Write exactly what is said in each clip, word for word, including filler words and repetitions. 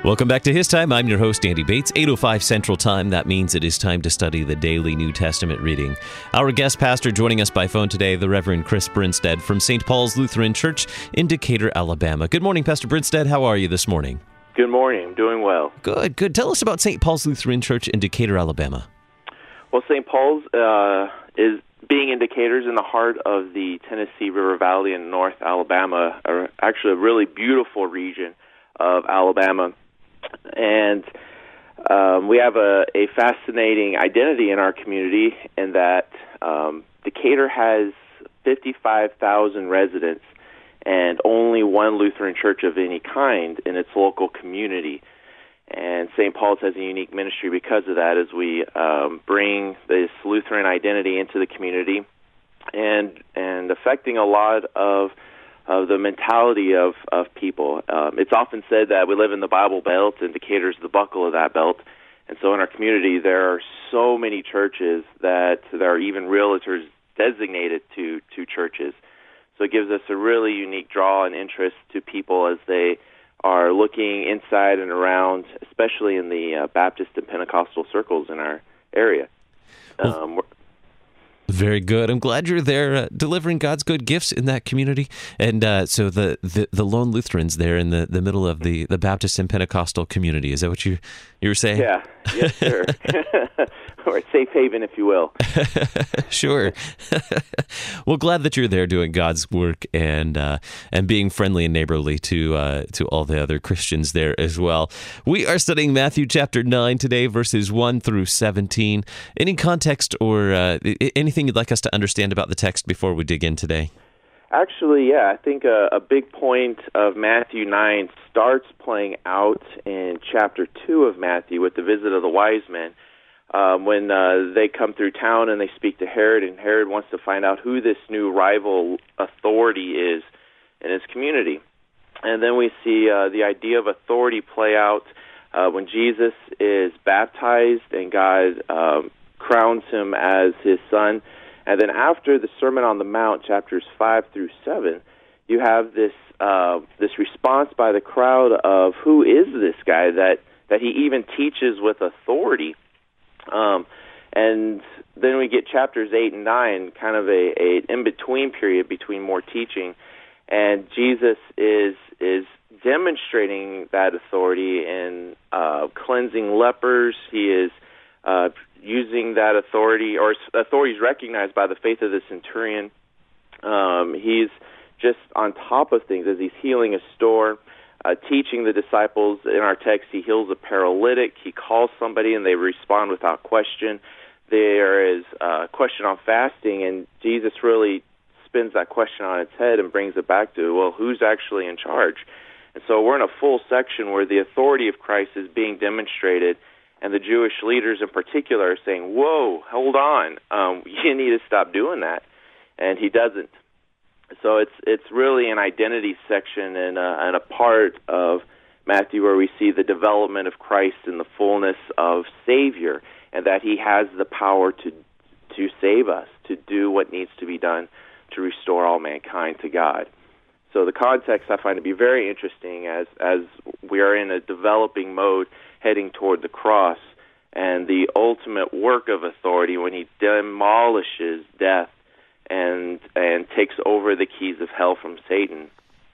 Welcome back to His Time. I'm your host, Andy Bates. eight oh five Central Time. That means it is time to study the daily New Testament reading. Our guest pastor joining us by phone today, the Reverend Chris Brinstead from Saint Paul's Lutheran Church in Decatur, Alabama. Good morning, Pastor Brinstead. How are you this morning? Good morning. I'm doing well. Good, good. Tell us about Saint Paul's Lutheran Church in Decatur, Alabama. Well, Saint Paul's uh, is being in Decatur is in the heart of the Tennessee River Valley in North Alabama, or actually a really beautiful region of Alabama. And um, we have a, a fascinating identity in our community in that um, Decatur has fifty-five thousand residents and only one Lutheran church of any kind in its local community. And Saint Paul's has a unique ministry because of that, as we um, bring this Lutheran identity into the community and and affecting a lot of of the mentality of, of people. Um, it's often said that we live in the Bible Belt, and Decatur's the buckle of that belt. And so in our community, there are so many churches that there are even realtors designated to, to churches. So it gives us a really unique draw and interest to people as they are looking inside and around, especially in the uh, Baptist and Pentecostal circles in our area. Um, well, very good. I'm glad you're there uh, delivering God's good gifts in that community. And uh, so the, the, the lone Lutherans there in the, the middle of the, the Baptist and Pentecostal community, is that what you, you were saying? Yeah, yes, sir. Or a safe haven, if you will. Sure. Well, glad that you're there doing God's work and uh, and being friendly and neighborly to uh, to all the other Christians there as well. We are studying Matthew chapter nine today, verses one through seventeen. Any context or uh, anything you'd like us to understand about the text before we dig in today? Actually, yeah, I think a, a big point of Matthew nine starts playing out in chapter two of Matthew with the visit of the wise men. Um, when uh, they come through town and they speak to Herod, and Herod wants to find out who this new rival authority is in his community. And then we see uh, the idea of authority play out uh, when Jesus is baptized and God um, crowns him as his son. And then after the Sermon on the Mount, chapters five through seven, you have this uh, this response by the crowd of who is this guy that, that he even teaches with authority. Um, and then we get chapters eight and nine, kind of a, a in-between period between more teaching, and Jesus is is demonstrating that authority in uh, cleansing lepers. He is uh, using that authority, or authority is recognized by the faith of the centurion. Um, he's just on top of things as he's healing a store. Uh, teaching the disciples. In our text, he heals a paralytic. He calls somebody, and they respond without question. There is a question on fasting, and Jesus really spins that question on its head and brings it back to, well, who's actually in charge? And so we're in a full section where the authority of Christ is being demonstrated, and the Jewish leaders in particular are saying, whoa, hold on, um, you need to stop doing that. And he doesn't. So it's it's really an identity section and a, and a part of Matthew where we see the development of Christ in the fullness of Savior, and that he has the power to to save us, to do what needs to be done to restore all mankind to God. So the context I find to be very interesting as as we are in a developing mode heading toward the cross and the ultimate work of authority when he demolishes death and and takes over the keys of hell from Satan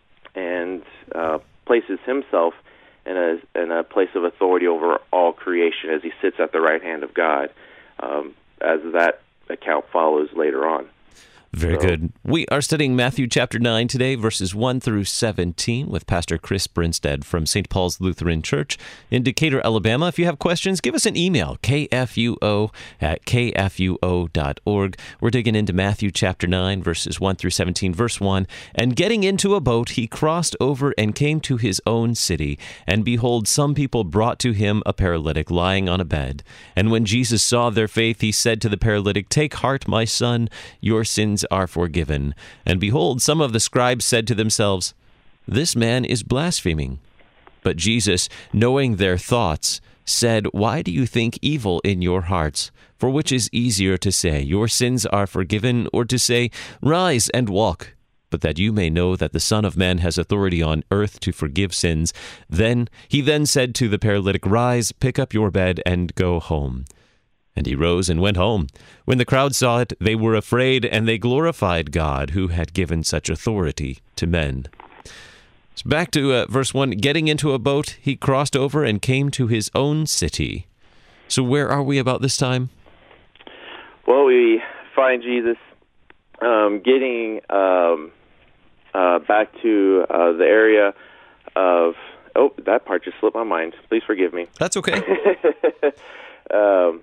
and uh, places himself in a in a place of authority over all creation as he sits at the right hand of God, um, as that account follows later on. Very so. Good. We are studying Matthew chapter nine today, verses one through seventeen, with Pastor Chris Brinstead from Saint Paul's Lutheran Church in Decatur, Alabama. If you have questions, give us an email, k f u o at k f u o dot org. We're digging into Matthew chapter nine, verses one through seventeen, verse one. And getting into a boat, he crossed over and came to his own city. And behold, some people brought to him a paralytic lying on a bed. And when Jesus saw their faith, he said to the paralytic, "Take heart, my son, your sins are forgiven." And behold, some of the scribes said to themselves, "This man is blaspheming." But Jesus, knowing their thoughts, said, "Why do you think evil in your hearts? For which is easier to say, 'Your sins are forgiven,' or to say, 'Rise and walk'? but that you may know that the Son of Man has authority on earth to forgive sins. Then he then said to the paralytic, Rise, pick up your bed, and go home. And he rose and went home. When the crowd saw it, they were afraid, and they glorified God, who had given such authority to men. So back to uh, verse one. Getting into a boat, he crossed over and came to his own city. So where are we about this time? Well, we find Jesus um, getting um, uh, back to uh, the area of... Oh, that part just slipped my mind. Please forgive me. That's okay. um,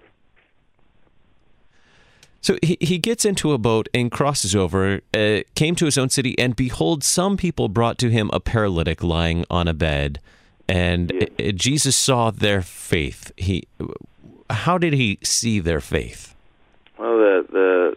so he, he gets into a boat and crosses over, uh, came to his own city, and behold, some people brought to him a paralytic lying on a bed. And yes. uh, Jesus saw their faith. He, how did he see their faith? Well, the the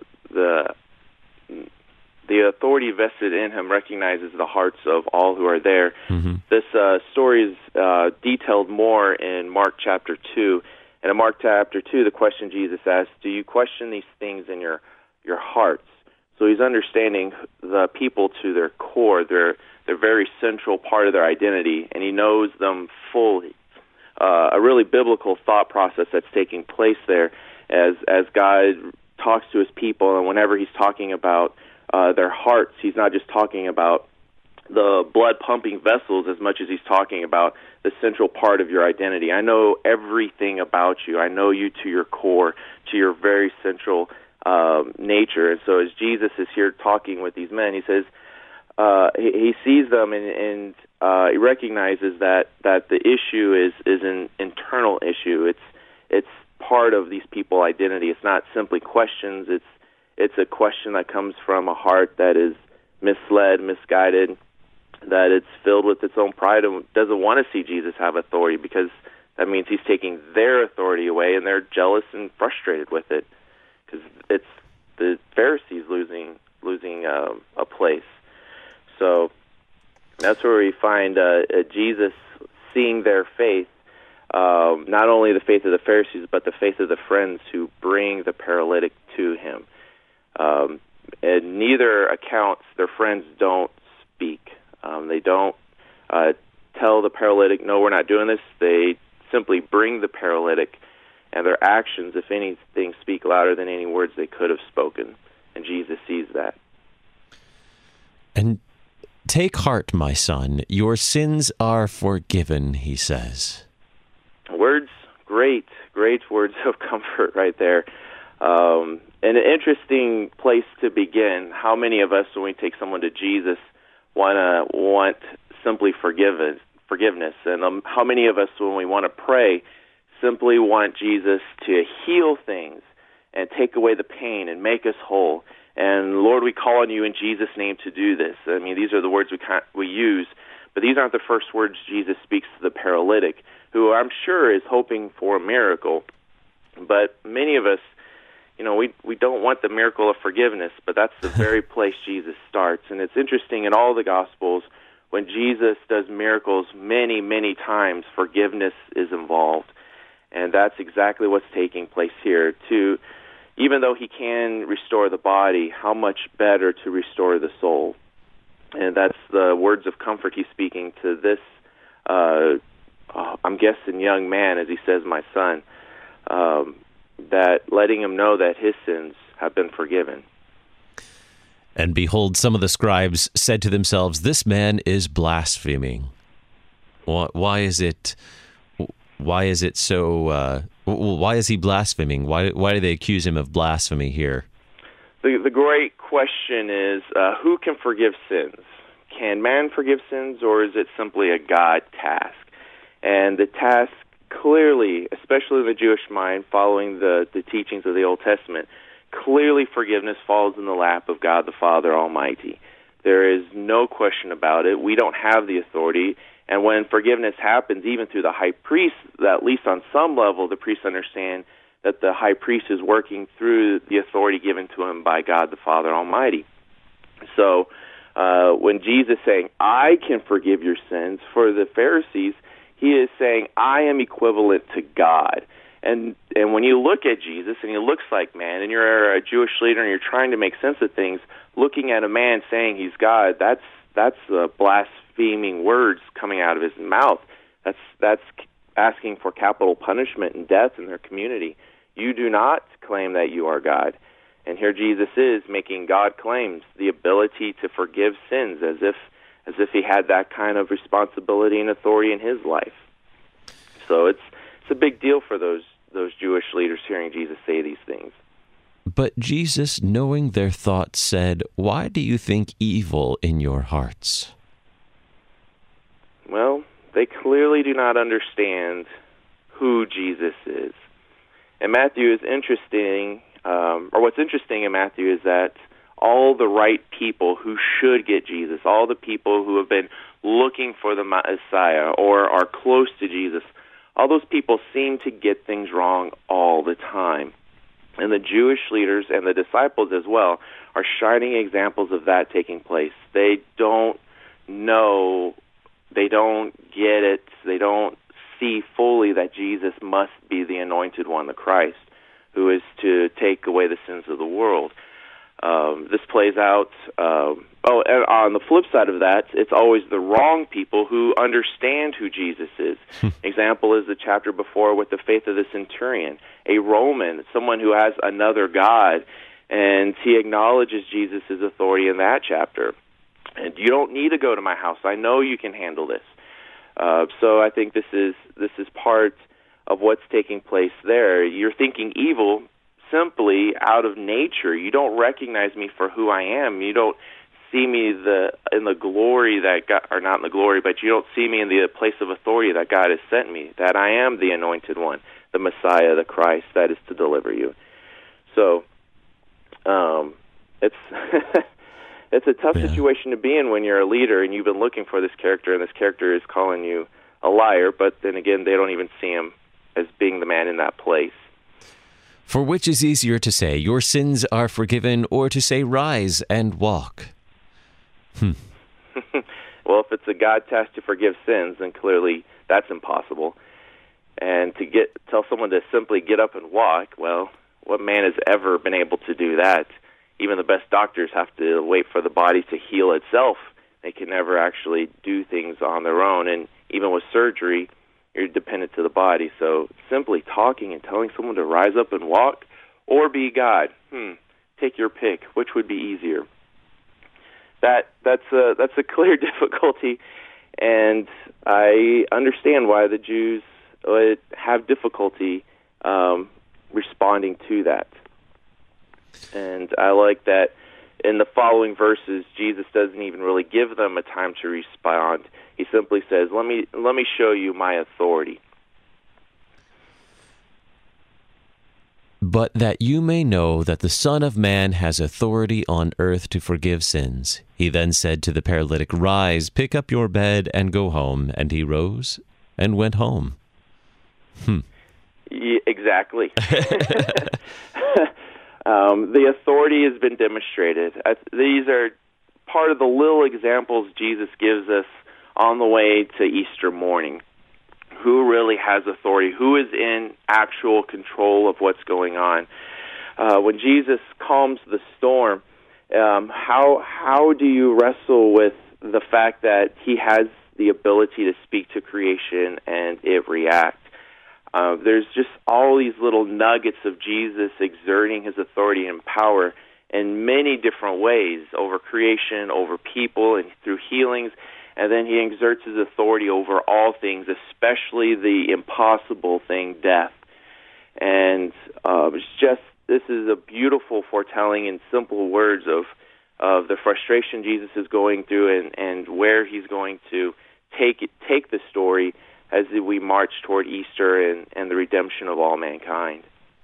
the the authority vested in him recognizes the hearts of all who are there. Mm-hmm. This uh, story is uh, detailed more in Mark chapter two. And in Mark chapter two, the question Jesus asked, do you question these things in your, your hearts? So he's understanding the people to their core, their, their very central part of their identity, and he knows them fully. Uh, a really biblical thought process that's taking place there as as God talks to his people, and whenever he's talking about uh, their hearts, he's not just talking about the blood-pumping vessels as much as he's talking about the central part of your identity. I know everything about you. I know you to your core, to your very central um, nature. And so as Jesus is here talking with these men, he says, uh, he, he sees them and, and uh, he recognizes that, that the issue is, is an internal issue. It's it's part of these people's identity. It's not simply questions. It's it's a question that comes from a heart that is misled, misguided, that it's filled with its own pride and doesn't want to see Jesus have authority, because that means he's taking their authority away, and they're jealous and frustrated with it because it's the Pharisees losing losing um, a place. So that's where we find uh, uh, Jesus seeing their faith, um, not only the faith of the Pharisees, but the faith of the friends who bring the paralytic to him. Um, in neither accounts, their friends don't speak. Um, they don't uh, tell the paralytic, no, we're not doing this. They simply bring the paralytic, and their actions, if anything, speak louder than any words they could have spoken. And Jesus sees that. And take heart, my son, your sins are forgiven, he says. Words, great, great words of comfort right there. Um, and an interesting place to begin. How many of us, when we take someone to Jesus, want to want simply forgiveness, forgiveness? And um, how many of us, when we want to pray, simply want Jesus to heal things and take away the pain and make us whole? And Lord, we call on you in Jesus' name to do this. I mean, these are the words we can't, we use, but these aren't the first words Jesus speaks to the paralytic, who I'm sure is hoping for a miracle. But many of us, you know, we we don't want the miracle of forgiveness, but that's the very place Jesus starts. And it's interesting, in all the Gospels, when Jesus does miracles many, many times, forgiveness is involved. And that's exactly what's taking place here. To, even though he can restore the body, how much better to restore the soul. And that's the words of comfort he's speaking to this, uh, I'm guessing, young man, as he says, my son, um, that letting him know that his sins have been forgiven. And behold, some of the scribes said to themselves, this man is blaspheming. Why is it, why is it so, uh, why is he blaspheming? Why, why do they accuse him of blasphemy here? The, the great question is, uh, who can forgive sins? Can man forgive sins, or is it simply a God task? And the task, clearly, especially in the Jewish mind, following the, the teachings of the Old Testament, clearly forgiveness falls in the lap of God the Father Almighty. There is no question about it. We don't have the authority. And when forgiveness happens, even through the high priest, at least on some level, the priests understand that the high priest is working through the authority given to him by God the Father Almighty. So uh, when Jesus is saying, I can forgive your sins, for the Pharisees, he is saying, I am equivalent to God. And and when you look at Jesus and he looks like man, and you're a Jewish leader and you're trying to make sense of things, looking at a man saying he's God, that's that's uh, blaspheming words coming out of his mouth. That's that's asking for capital punishment and death in their community. You do not claim that you are God. And here Jesus is making God claims, the ability to forgive sins, as if as if he had that kind of responsibility and authority in his life. So it's it's a big deal for those those Jewish leaders hearing Jesus say these things. But Jesus, knowing their thoughts, said, "Why do you think evil in your hearts?" Well, they clearly do not understand who Jesus is. And Matthew is interesting, um, or what's interesting in Matthew is that all the right people who should get Jesus, all the people who have been looking for the Messiah or are close to Jesus, all those people seem to get things wrong all the time. And the Jewish leaders and the disciples as well are shining examples of that taking place. They don't know, they don't get it, they don't see fully that Jesus must be the anointed one, the Christ, who is to take away the sins of the world. Um, this plays out, um, oh, and on the flip side of that, it's always the wrong people who understand who Jesus is. Example is the chapter before with the faith of the centurion, a Roman, someone who has another God, and he acknowledges Jesus' authority in that chapter. And you don't need to go to my house. I know you can handle this. Uh, so I think this is this is part of what's taking place there. You're thinking evil simply out of nature. You don't recognize me for who I am. You don't see me the in the glory that God, or not in the glory, but you don't see me in the place of authority that God has sent me, that I am the anointed one, the Messiah, the Christ that is to deliver you. So um, it's it's a tough yeah. situation to be in when you're a leader and you've been looking for this character, and this character is calling you a liar, but then again, they don't even see him as being the man in that place. For which is easier to say, your sins are forgiven, or to say, rise and walk? Hmm. Well, if it's a God task to forgive sins, then clearly that's impossible. And to get tell someone to simply get up and walk, well, what man has ever been able to do that? Even the best doctors have to wait for the body to heal itself. They can never actually do things on their own. And even with surgery, you're dependent to the body. So simply talking and telling someone to rise up and walk or be God, hmm, take your pick. Which would be easier? That that's a, that's a clear difficulty, and I understand why the Jews would have difficulty um, responding to that. And I like that in the following verses, Jesus doesn't even really give them a time to respond. He simply says, let me let me show you my authority. But that you may know that the Son of Man has authority on earth to forgive sins. He then said to the paralytic, rise, pick up your bed, and go home. And he rose and went home. Hmm. Yeah, exactly. um, the authority has been demonstrated. Uh, these are part of the little examples Jesus gives us on the way to Easter morning. Who really has authority? Who is in actual control of what's going on? Uh, when Jesus calms the storm, um, how how do you wrestle with the fact that he has the ability to speak to creation and it reacts? Uh, there's just all these little nuggets of Jesus exerting his authority and power in many different ways over creation, over people, and through healings. And then he exerts his authority over all things, especially the impossible thing, death. And uh, it's just, this is a beautiful foretelling in simple words of of the frustration Jesus is going through and, and where he's going to take it, take the story as we march toward Easter and, and the redemption of all mankind.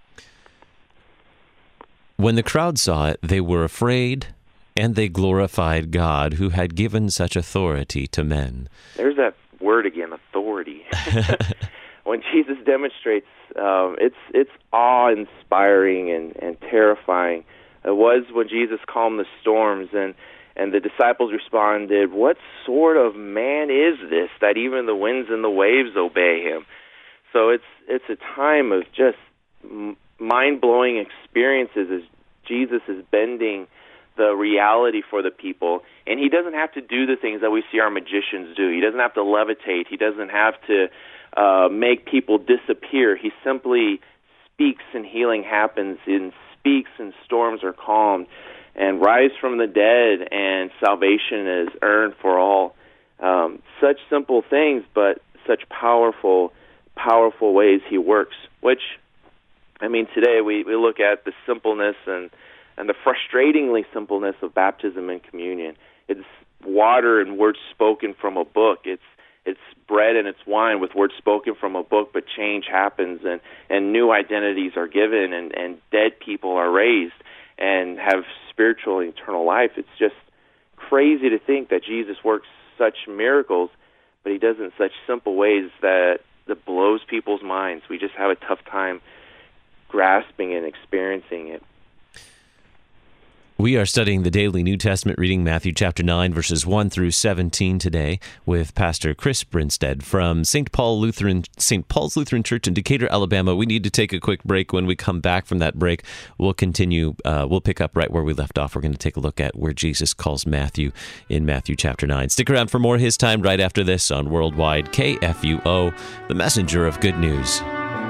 When the crowd saw it, they were afraid, and they glorified God, who had given such authority to men. There's that word again, authority. When Jesus demonstrates, um, it's it's awe-inspiring and, and terrifying. It was when Jesus calmed the storms, and, and the disciples responded, what sort of man is this that even the winds and the waves obey him? So it's it's a time of just mind-blowing experiences as Jesus is bending the reality for the people. And he doesn't have to do the things that we see our magicians do. He doesn't have to levitate. He doesn't have to uh, make people disappear. He simply speaks and healing happens, and speaks and storms are calmed, and rise from the dead and salvation is earned for all. Um, such simple things, but such powerful, powerful ways he works, which, I mean, today we, we look at the simpleness and, and the frustratingly simpleness of baptism and communion. It's water and words spoken from a book. It's it's bread and it's wine with words spoken from a book, but change happens, and, and new identities are given, and, and dead people are raised and have spiritual and eternal life. It's just crazy to think that Jesus works such miracles, but he does it in such simple ways that, that blows people's minds. We just have a tough time grasping and experiencing it. We are studying the daily New Testament reading, Matthew chapter nine, verses one through seventeen today, with Pastor Chris Brinstead from Saint Paul Lutheran, Saint Paul's Lutheran Church in Decatur, Alabama. We need to take a quick break. When we come back from that break, we'll continue. Uh, we'll pick up right where we left off. We're going to take a look at where Jesus calls Matthew in Matthew chapter nine. Stick around for more His Time right after this on Worldwide K F U O, the messenger of good news.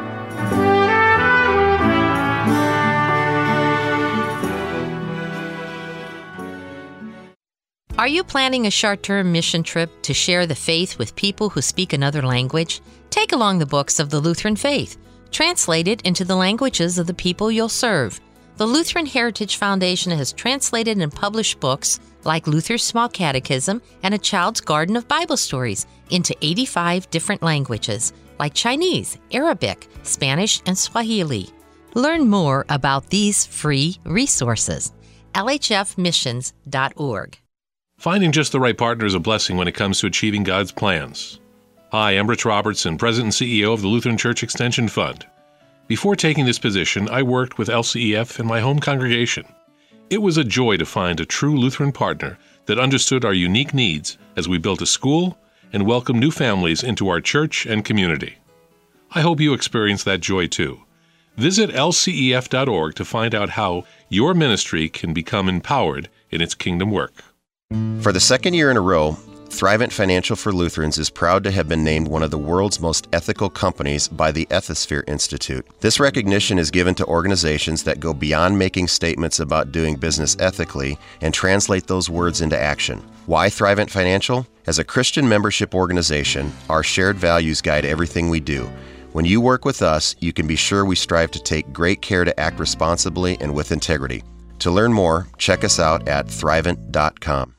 Are you planning a short-term mission trip to share the faith with people who speak another language? Take along the books of the Lutheran faith, translated into the languages of the people you'll serve. The Lutheran Heritage Foundation has translated and published books like Luther's Small Catechism and A Child's Garden of Bible Stories into eighty-five different languages, like Chinese, Arabic, Spanish, and Swahili. Learn more about these free resources. L H F missions dot org. Finding just the right partner is a blessing when it comes to achieving God's plans. Hi, I'm Rich Robertson, President and C E O of the Lutheran Church Extension Fund. Before taking this position, I worked with L C E F in my home congregation. It was a joy to find a true Lutheran partner that understood our unique needs as we built a school and welcomed new families into our church and community. I hope you experience that joy too. Visit L C E F dot org to find out how your ministry can become empowered in its kingdom work. For the second year in a row, Thrivent Financial for Lutherans is proud to have been named one of the world's most ethical companies by the Ethisphere Institute. This recognition is given to organizations that go beyond making statements about doing business ethically and translate those words into action. Why Thrivent Financial? As a Christian membership organization, our shared values guide everything we do. When you work with us, you can be sure we strive to take great care to act responsibly and with integrity. To learn more, check us out at thrivent dot com.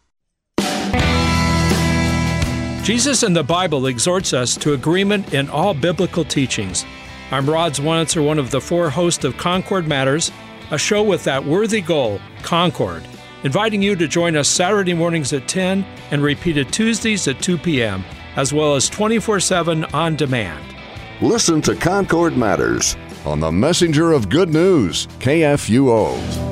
Jesus in the Bible exhorts us to agreement in all biblical teachings. I'm Rod Zwanitzer, one of the four hosts of Concord Matters, a show with that worthy goal, Concord, inviting you to join us Saturday mornings at ten and repeated Tuesdays at two p.m., as well as twenty-four seven on demand. Listen to Concord Matters on the Messenger of Good News, K F U O.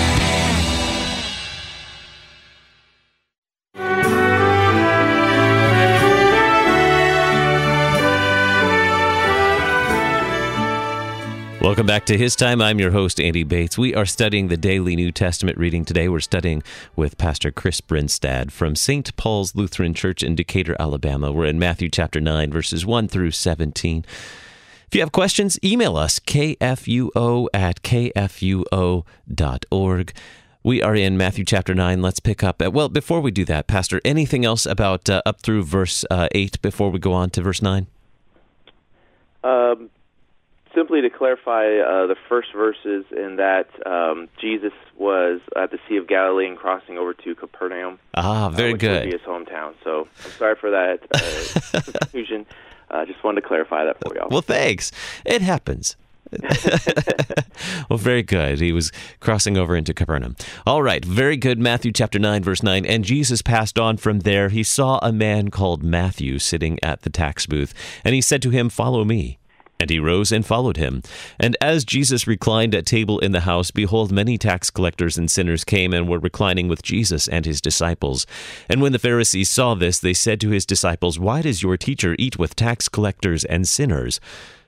Welcome back to His Time. I'm your host, Andy Bates. We are studying the daily New Testament reading today. We're studying with Pastor Chris Brinstead from Saint Paul's Lutheran Church in Decatur, Alabama. We're in Matthew chapter nine, verses one through seventeen. If you have questions, email us, k f u o at k f u o dot org. We are in Matthew chapter nine. Let's pick up. At, well, before we do that, Pastor, anything else about uh, up through verse uh, eight before we go on to verse nine? Um. Simply to clarify uh, the first verses in that um, Jesus was at the Sea of Galilee and crossing over to Capernaum. Ah, very uh, which good. Would be his hometown. So I'm sorry for that uh, confusion. I uh, just wanted to clarify that for y'all. Well, thanks. It happens. Well, very good. He was crossing over into Capernaum. All right, very good. Matthew chapter nine, verse nine. And Jesus passed on from there. He saw a man called Matthew sitting at the tax booth, and he said to him, "Follow me." And he rose and followed him. And as Jesus reclined at table in the house, behold, many tax collectors and sinners came and were reclining with Jesus and his disciples. And when the Pharisees saw this, they said to his disciples, "Why does your teacher eat with tax collectors and sinners?"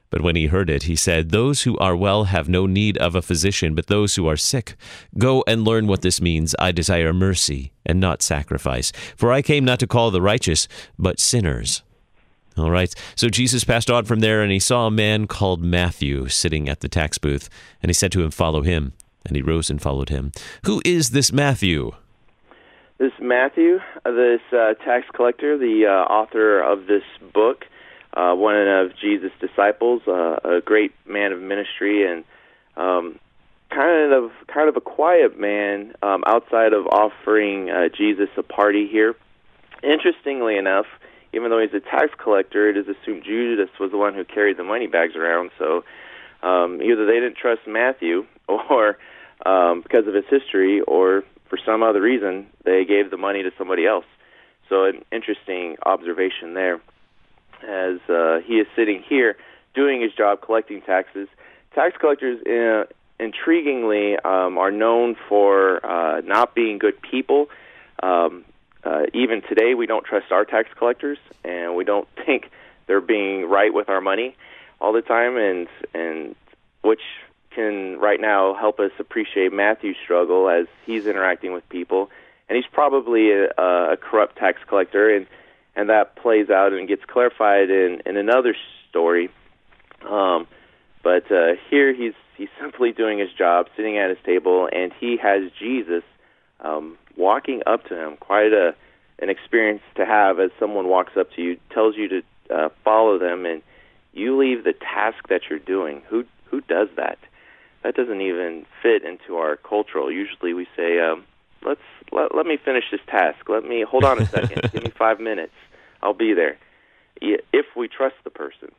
But when he heard it, he said, "Those who are well have no need of a physician, but those who are sick. Go and learn what this means. I desire mercy and not sacrifice. For I came not to call the righteous, but sinners." All right, so Jesus passed on from there, and he saw a man called Matthew sitting at the tax booth, and he said to him, "Follow him." And he rose and followed him. Who is this Matthew? This Matthew, this uh, tax collector, the uh, author of this book, uh, one of Jesus' disciples, uh, a great man of ministry, and um, kind of kind of a quiet man um, outside of offering uh, Jesus a party here. Interestingly enough, even though he's a tax collector, it is assumed Judas was the one who carried the money bags around. So um, either they didn't trust Matthew, or um, because of his history, or for some other reason, they gave the money to somebody else. So an interesting observation there. As uh, he is sitting here doing his job, collecting taxes. Tax collectors, uh, intriguingly, um, are known for uh, not being good people. Um, uh, even today, we don't trust our tax collectors, and we don't think they're being right with our money all the time, and and which can right now help us appreciate Matthew's struggle as he's interacting with people. And he's probably a, a corrupt tax collector, and and that plays out and gets clarified in, in another story. Um, but uh, here he's he's simply doing his job, sitting at his table, and he has Jesus um, walking up to him. Quite a an experience to have as someone walks up to you, tells you to uh, follow them, and you leave the task that you're doing. Who who does that? That doesn't even fit into our cultural. Usually we say, um, let's let, let me finish this task. Let me hold on a second. Give me five minutes. I'll be there. If we trust the person.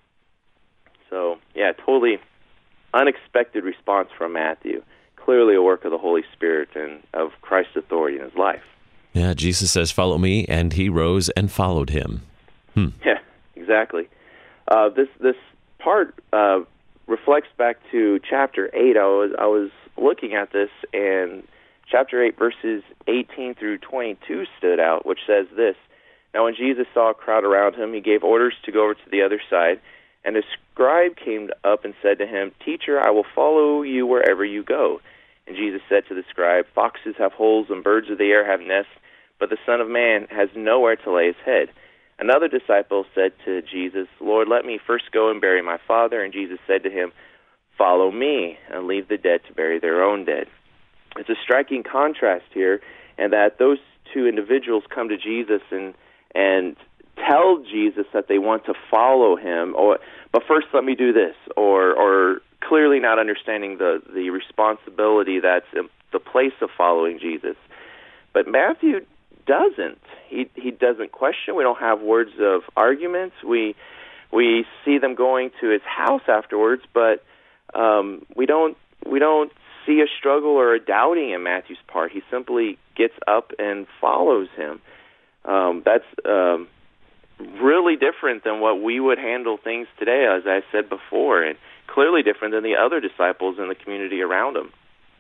So, yeah, totally unexpected response from Matthew. Clearly a work of the Holy Spirit and of Christ's authority in his life. Yeah, Jesus says, "Follow me," and he rose and followed him. Hmm. Yeah, exactly. Uh, this this part uh, reflects back to chapter eight. I was I was looking at this, and chapter eight, verses eighteen through twenty-two stood out, which says this: "Now when Jesus saw a crowd around him, he gave orders to go over to the other side. And a scribe came up and said to him, 'Teacher, I will follow you wherever you go.' And Jesus said to the scribe, 'Foxes have holes and birds of the air have nests, but the Son of Man has nowhere to lay his head.' Another disciple said to Jesus, 'Lord, let me first go and bury my father.' And Jesus said to him, 'Follow me and leave the dead to bury their own dead.'" It's a striking contrast here, and that those two individuals come to Jesus and and tell Jesus that they want to follow him, or but first let me do this, or or clearly not understanding the, the responsibility that's in the place of following Jesus. But Matthew doesn't. He he doesn't question. We don't have words of arguments. We we see them going to his house afterwards, but um, we don't we don't see a struggle or a doubting in Matthew's part. He simply gets up and follows him. Um, that's um, really different than what we would handle things today, as I said before, and clearly different than the other disciples in the community around him.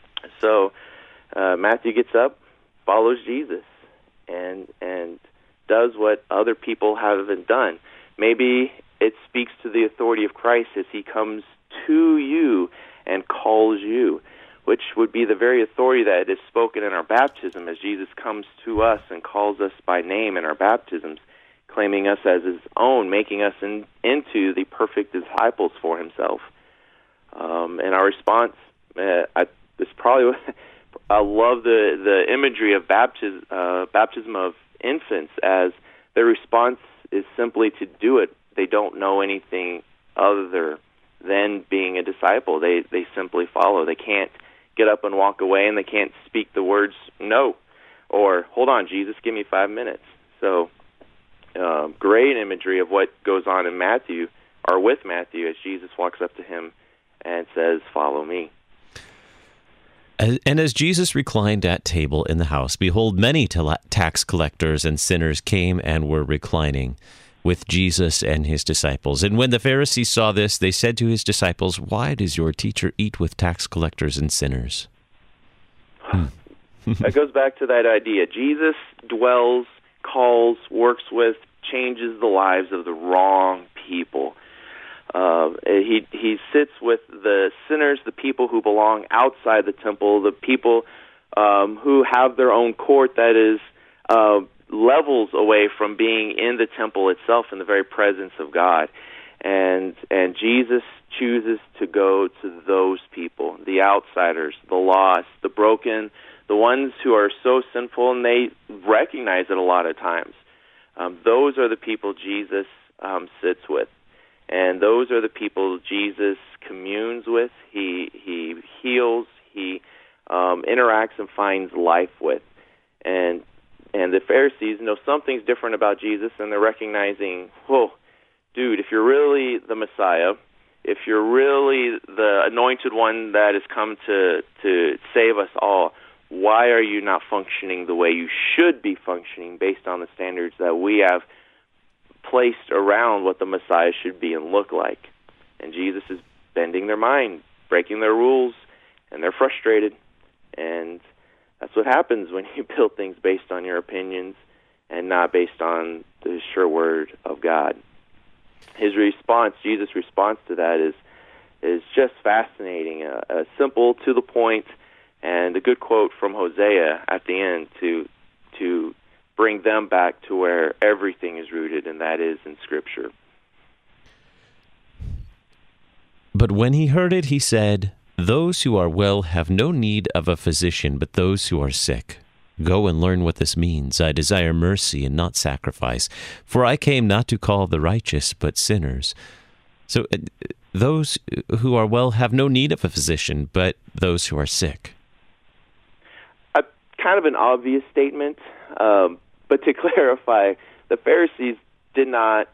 So uh, Matthew gets up, follows Jesus, and and does what other people haven't done. Maybe it speaks to the authority of Christ as he comes to you and calls you, which would be the very authority that is spoken in our baptism as Jesus comes to us and calls us by name in our baptisms, claiming us as his own, making us in, into the perfect disciples for himself. Um, and our response, uh, I, is probably, I love the, the imagery of baptism, uh, baptism of infants, as their response is simply to do it. They don't know anything other than being a disciple. They they simply follow. They can't get up and walk away, and they can't speak the words no, or hold on, Jesus, give me five minutes. So uh, great imagery of what goes on in Matthew, or with Matthew, as Jesus walks up to him and says, "Follow me." And as Jesus reclined at table in the house, behold, many tax collectors and sinners came and were reclining with Jesus and his disciples. And when the Pharisees saw this, they said to his disciples, "Why does your teacher eat with tax collectors and sinners?" Hmm. That goes back to that idea. Jesus dwells, calls, works with, changes the lives of the wrong people. Uh, he he sits with the sinners, the people who belong outside the temple, the people um, who have their own court that is uh, levels away from being in the temple itself, in the very presence of God. And and Jesus chooses to go to those people, the outsiders, the lost, the broken, the ones who are so sinful, and they recognize it a lot of times. Um, those are the people Jesus um, sits with. And those are the people Jesus communes with, he he heals, he um, interacts and finds life with. And and the Pharisees know something's different about Jesus, and they're recognizing, whoa, dude, if you're really the Messiah, if you're really the anointed one that has come to, to save us all, why are you not functioning the way you should be functioning based on the standards that we have placed around what the Messiah should be and look like? And Jesus is bending their mind, breaking their rules, and they're frustrated. And that's what happens when you build things based on your opinions and not based on the sure word of God. His response, Jesus' response to that is is just fascinating, a, a simple, to the point, and a good quote from Hosea at the end to to bring them back to where everything is rooted, and that is in Scripture. But when he heard it, he said, "Those who are well have no need of a physician, but those who are sick. Go and learn what this means. I desire mercy and not sacrifice, for I came not to call the righteous, but sinners." So uh, those who are well have no need of a physician, but those who are sick. A, kind of an obvious statement, um, but to clarify, the Pharisees did not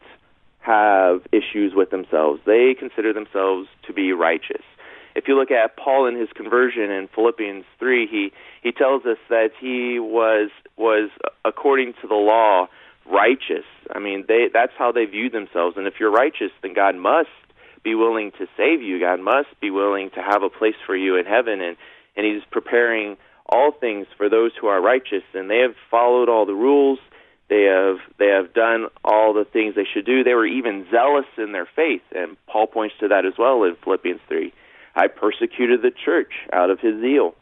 have issues with themselves. They consider themselves to be righteous. If you look at Paul in his conversion in Philippians three, he, he tells us that he was was according to the law righteous. I mean, they that's how they viewed themselves. And if you're righteous, then God must be willing to save you. God must be willing to have a place for you in heaven. And, and he's preparing all things for those who are righteous. And they have followed all the rules. They have they have done all the things they should do. They were even zealous in their faith. And Paul points to that as well in Philippians three. I persecuted the church out of his zeal.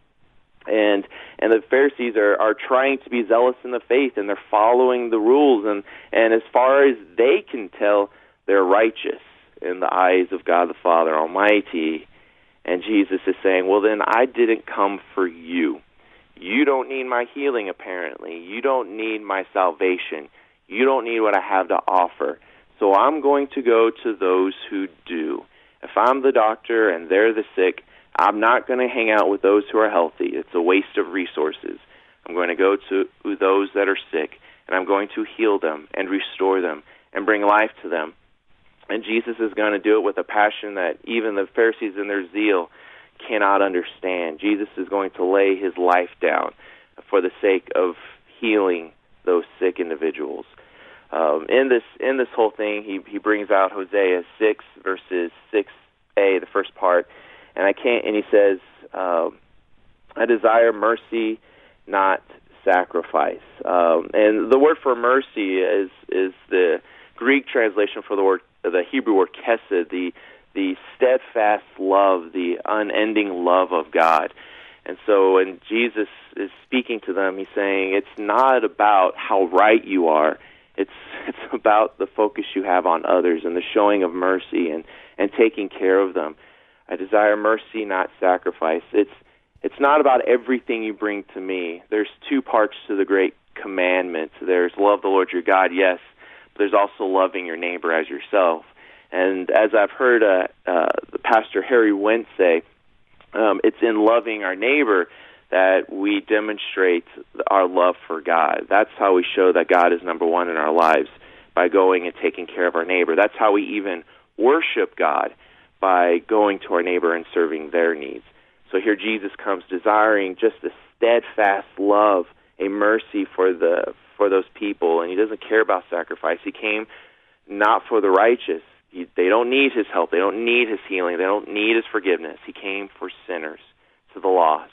And and the Pharisees are, are trying to be zealous in the faith, and they're following the rules. And, and as far as they can tell, they're righteous in the eyes of God the Father Almighty. And Jesus is saying, well, then I didn't come for you. You don't need my healing, apparently. You don't need my salvation. You don't need what I have to offer. So I'm going to go to those who do. If I'm the doctor and they're the sick, I'm not going to hang out with those who are healthy. It's a waste of resources. I'm going to go to those that are sick, and I'm going to heal them and restore them and bring life to them. And Jesus is going to do it with a passion that even the Pharisees in their zeal cannot understand. Jesus is going to lay his life down for the sake of healing those sick individuals. Um, in this in this whole thing, he he brings out Hosea six verses six a, the first part, and I can't. And he says, um, "I desire mercy, not sacrifice." Um, and the word for mercy is is the Greek translation for the word, the Hebrew word chesed, the the steadfast love, the unending love of God. And so when Jesus is speaking to them, he's saying it's not about how right you are. It's it's about the focus you have on others and the showing of mercy and, and taking care of them. I desire mercy, not sacrifice. It's it's not about everything you bring to me. There's two parts to the great commandment. There's love the Lord your God, yes, but there's also loving your neighbor as yourself. And as I've heard uh, uh, Pastor Harry Wentz say, um, it's in loving our neighbor that we demonstrate our love for God. That's how we show that God is number one in our lives, by going and taking care of our neighbor. That's how we even worship God, by going to our neighbor and serving their needs. So here Jesus comes desiring just a steadfast love, a mercy for the for those people, and he doesn't care about sacrifice. He came not for the righteous. He, they don't need his help. They don't need his healing. They don't need his forgiveness. He came for sinners, to the lost.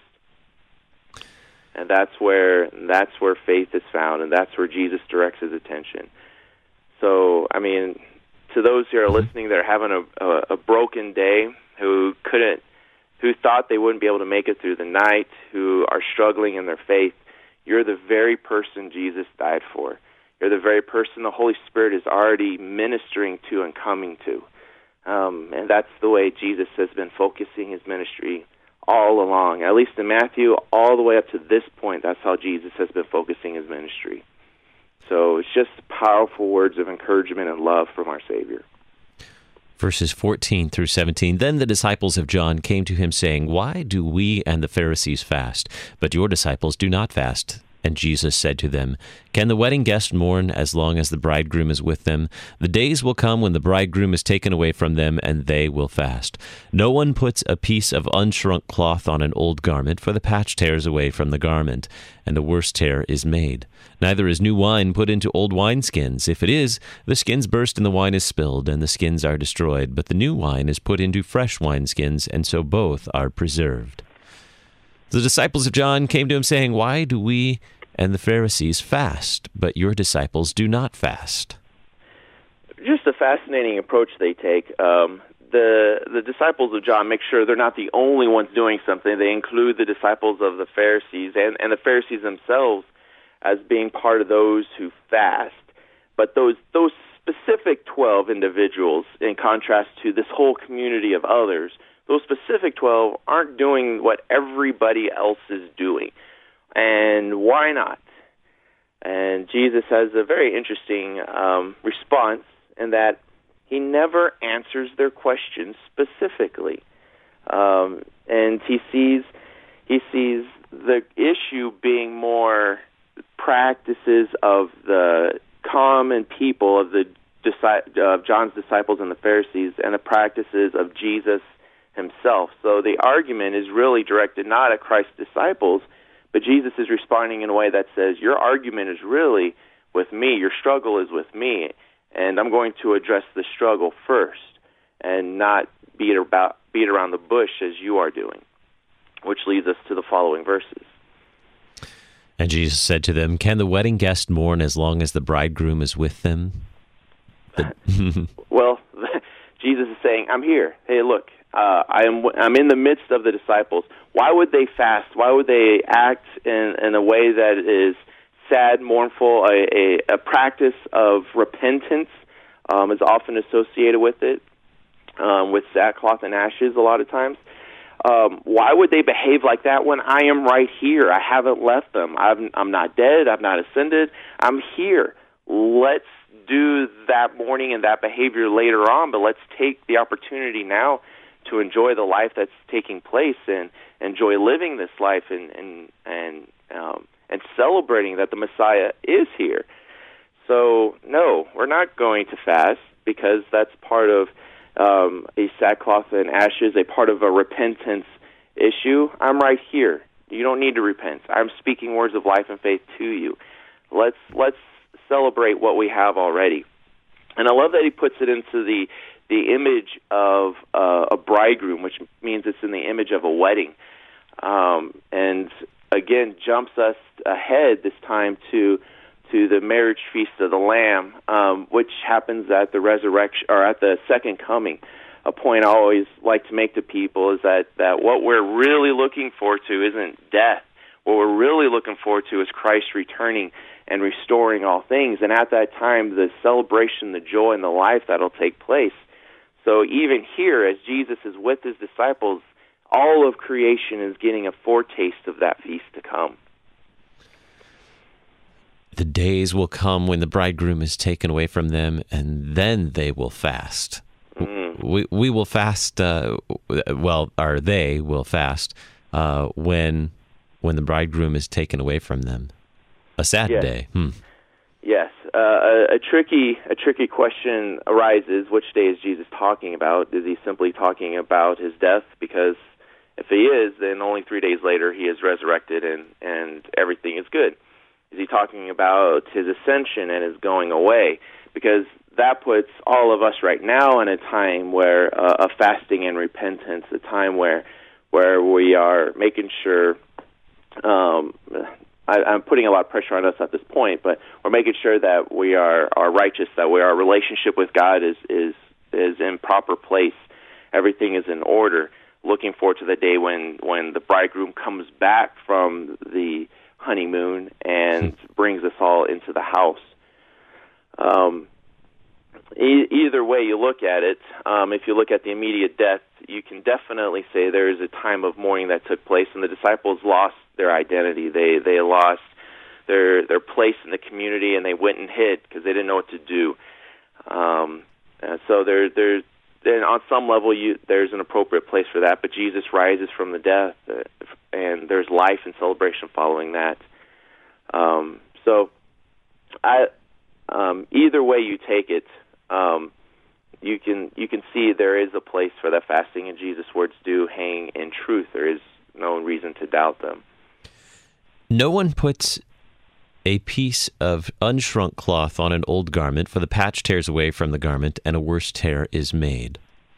And that's where that's where faith is found, and that's where Jesus directs his attention. So, I mean, to those who are listening that are having a, a, a broken day, who couldn't, who thought they wouldn't be able to make it through the night, who are struggling in their faith, you're the very person Jesus died for. You're the very person the Holy Spirit is already ministering to and coming to. Um, and that's the way Jesus has been focusing his ministry all along. At least in Matthew, all the way up to this point, that's how Jesus has been focusing his ministry. So it's just powerful words of encouragement and love from our Savior. Verses fourteen through seventeen, Then the disciples of John came to him, saying, Why do we and the Pharisees fast, but your disciples do not fast? And Jesus said to them, Can the wedding guests mourn as long as the bridegroom is with them? The days will come when the bridegroom is taken away from them, and they will fast. No one puts a piece of unshrunk cloth on an old garment, for the patch tears away from the garment, and a worse tear is made. Neither is new wine put into old wineskins. If it is, the skins burst and the wine is spilled, and the skins are destroyed. But the new wine is put into fresh wineskins, and so both are preserved. The disciples of John came to him, saying, Why do we and the Pharisees fast, but your disciples do not fast? Just a fascinating approach they take. Um, the the disciples of John make sure they're not the only ones doing something. They include the disciples of the Pharisees and, and the Pharisees themselves as being part of those who fast. But those those specific twelve individuals, in contrast to this whole community of others, those specific twelve aren't doing what everybody else is doing. And why not? And Jesus has a very interesting um, response in that he never answers their questions specifically. Um, and he sees he sees the issue being more practices of the common people, of the of John's disciples and the Pharisees, and the practices of Jesus himself. So the argument is really directed not at Christ's disciples, but Jesus is responding in a way that says, your argument is really with me, your struggle is with me, and I'm going to address the struggle first and not beat about beat around the bush as you are doing, which leads us to the following verses. And Jesus said to them, Can the wedding guest mourn as long as the bridegroom is with them? The well, Jesus is saying, I'm here. Hey, look, uh, I am, I'm in the midst of the disciples. Why would they fast? Why would they act in, in a way that is sad, mournful? A, a, a practice of repentance um, is often associated with it, um, with sackcloth and ashes a lot of times. Um, why would they behave like that when I am right here? I haven't left them. I'm, I'm not dead. I've not ascended. I'm here. Let's do that mourning and that behavior later on, but let's take the opportunity now to enjoy the life that's taking place and enjoy living this life and and and um, and celebrating that the Messiah is here. So no, we're not going to fast because that's part of um, a sackcloth and ashes, a part of a repentance issue. I'm right here. You don't need to repent. I'm speaking words of life and faith to you. Let's let's celebrate what we have already. And I love that he puts it into the the image of uh, a bridegroom, which means it's in the image of a wedding. Um, and again, jumps us ahead this time to to the marriage feast of the Lamb, um, which happens at the resurrection or at the second coming. A point I always like to make to people is that, that what we're really looking forward to isn't death. What we're really looking forward to is Christ returning and restoring all things. And at that time, the celebration, the joy, and the life that'll take place. So even here, as Jesus is with his disciples, all of creation is getting a foretaste of that feast to come. The days will come when the bridegroom is taken away from them, and then they will fast. Mm. We we will fast, uh, well, or they will fast uh, when when the bridegroom is taken away from them. A sad yes. day. Hmm. Yes. Uh, a, a tricky a tricky question arises. Which day is Jesus talking about? Is he simply talking about his death? Because if he is, then only three days later he is resurrected and, and everything is good. Is he talking about his ascension and his going away? Because that puts all of us right now in a time where uh, of fasting and repentance, a time where where we are making sure, um, I, I'm putting a lot of pressure on us at this point, but we're making sure that we are, are righteous, that we, our relationship with God is, is is in proper place. Everything is in order. Looking forward to the day when, when the bridegroom comes back from the honeymoon and brings us all into the house. Um, e- either way you look at it, um, if you look at the immediate death, you can definitely say there is a time of mourning that took place, and the disciples lost their identity. They they lost their their place in the community, and they went and hid because they didn't know what to do. Um, and so there there's then on some level you there's an appropriate place for that. But Jesus rises from the death, uh, and there's life and celebration following that. Um, so I um, either way you take it. Um, You can you can see there is a place for that fasting, and Jesus' words do hang in truth. There is no reason to doubt them. No one puts a piece of unshrunk cloth on an old garment, for the patch tears away from the garment, and a worse tear is made.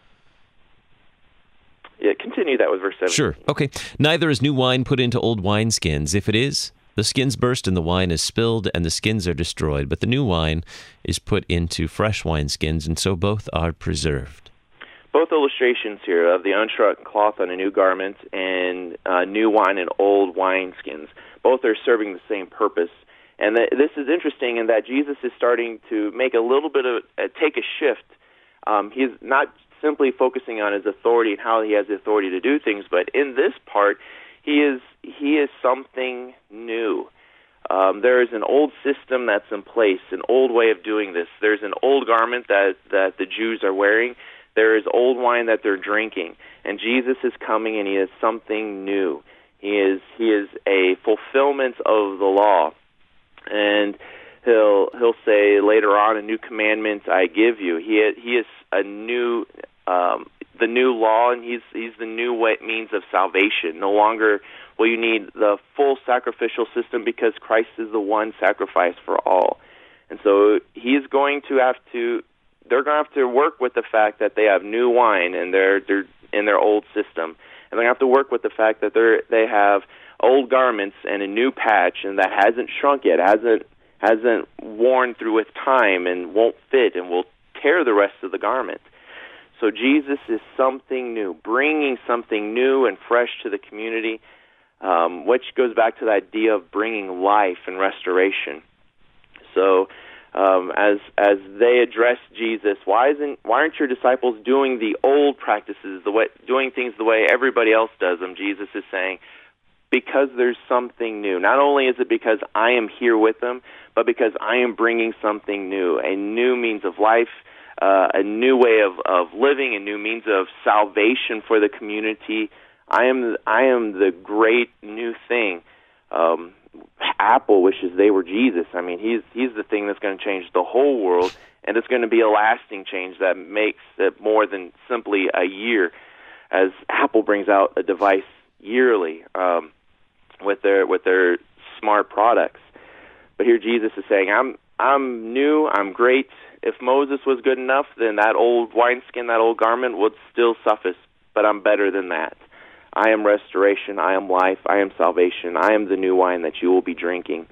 Yeah, continue that with verse seven. Sure. Okay. Neither is new wine put into old wineskins. If it is, the skins burst and the wine is spilled, and the skins are destroyed. But the new wine is put into fresh wineskins, and so both are preserved. Both illustrations here of the unshrunk cloth on a new garment and uh, new wine in old wineskins. Both are serving the same purpose. And th- this is interesting in that Jesus is starting to make a little bit of, uh, take a shift. Um, he's not simply focusing on his authority and how he has the authority to do things, but in this part, he is he is something new. Um, there is an old system that's in place, an old way of doing this. There's an old garment that, that the Jews are wearing. There is old wine that they're drinking. And Jesus is coming, and he is something new. He is he is a fulfillment of the law. And he'll he'll say later on, a new commandment I give you. He he is a new um, the new law, and he's he's the new way, means of salvation. No longer will you need the full sacrificial system, because Christ is the one sacrifice for all. And so he's going to have to. They're going to have to work with the fact that they have new wine and they're they're in their old system, and they're going to have to work with the fact that they they have old garments and a new patch, and that hasn't shrunk yet, hasn't hasn't worn through with time, and won't fit, and will tear the rest of the garment. So Jesus is something new, bringing something new and fresh to the community, um, which goes back to the idea of bringing life and restoration. So um, as as they address Jesus, why isn't why aren't your disciples doing the old practices, the way doing things the way everybody else does them? Jesus is saying, because there's something new. Not only is it because I am here with them, but because I am bringing something new, a new means of life, uh, a new way of, of living, a new means of salvation for the community. I am I am the great new thing. Um, Apple wishes they were Jesus. I mean, he's he's the thing that's going to change the whole world, and it's going to be a lasting change that makes it more than simply a year, as Apple brings out a device yearly um, with their with their smart products. But here Jesus is saying, I'm I'm new, I'm great. If Moses was good enough, then that old wineskin, that old garment would still suffice, but I'm better than that. I am restoration, I am life, I am salvation, I am the new wine that you will be drinking.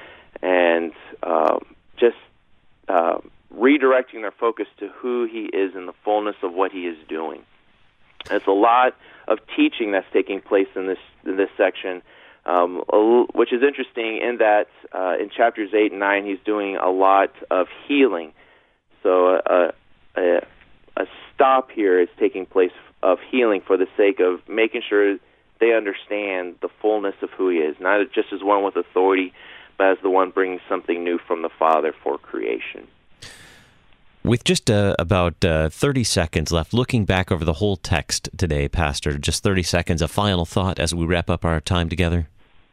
And uh, just uh, redirecting their focus to who he is in the fullness of what he is doing. It's a lot of teaching that's taking place in this in this section, um, which is interesting in that uh, in chapters eight and nine he's doing a lot of healing. So uh, a, a stop here is taking place of healing for the sake of making sure they understand the fullness of who he is, not just as one with authority, but as the one bringing something new from the Father for creation. With just uh, about uh, thirty seconds left, looking back over the whole text today, Pastor, just thirty seconds, a final thought as we wrap up our time together?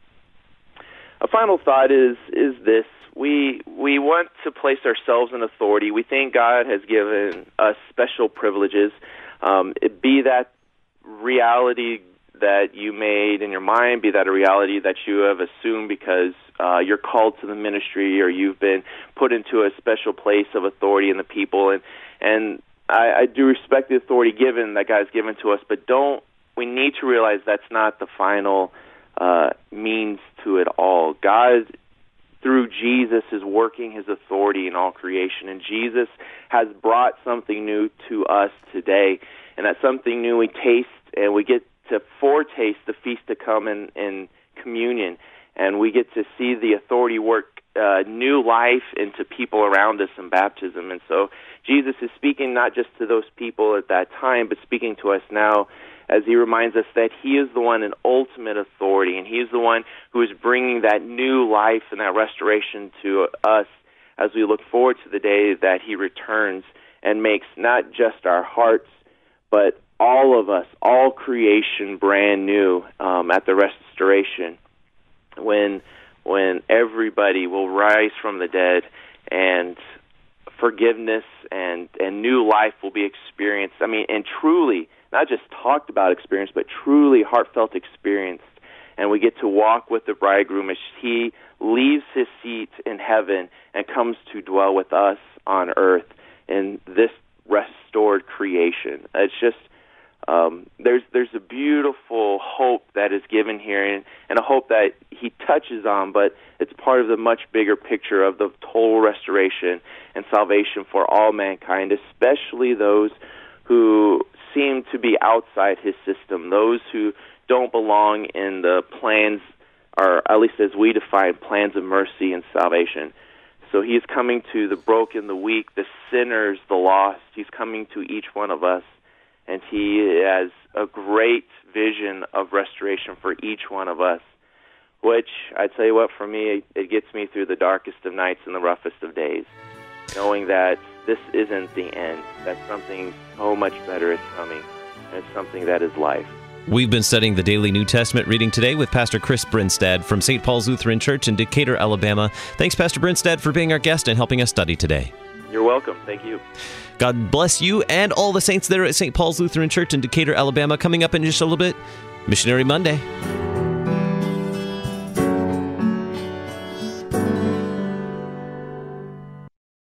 A final thought is is this. We we want to place ourselves in authority. We think God has given us special privileges, um, it be that reality that you made in your mind, be that a reality that you have assumed because uh, you're called to the ministry or you've been put into a special place of authority in the people. And and I, I do respect the authority given that God has given to us, but don't we need to realize that's not the final uh, means to it all. God, through Jesus, is working his authority in all creation, and Jesus has brought something new to us today, and that something new we taste, and we get to foretaste the feast to come in, in communion, and we get to see the authority work uh, new life into people around us in baptism. And so Jesus is speaking not just to those people at that time, but speaking to us now, as he reminds us that he is the one in ultimate authority, and he is the one who is bringing that new life and that restoration to us as we look forward to the day that he returns and makes not just our hearts, but all of us, all creation brand new um, at the restoration, when when everybody will rise from the dead and forgiveness and, and new life will be experienced. I mean, and truly, not just talked about experience, but truly heartfelt experience. And we get to walk with the bridegroom as he leaves his seat in heaven and comes to dwell with us on earth in this restored creation. It's just, um, there's there's a beautiful hope that is given here, and, and a hope that he touches on, but it's part of the much bigger picture of the total restoration and salvation for all mankind, especially those who seem to be outside his system, those who don't belong in the plans, or at least as we define, plans of mercy and salvation. So he is coming to the broken, the weak, the sinners, the lost. He's coming to each one of us, and he has a great vision of restoration for each one of us, which, I tell you what, for me, it gets me through the darkest of nights and the roughest of days, knowing that this isn't the end, that something so much better is coming, and it's something that is life. We've been studying the Daily New Testament reading today with Pastor Chris Brinstad from Saint Paul's Lutheran Church in Decatur, Alabama. Thanks, Pastor Brinstad, for being our guest and helping us study today. You're welcome. Thank you. God bless you and all the saints there at Saint Paul's Lutheran Church in Decatur, Alabama. Coming up in just a little bit, Missionary Monday.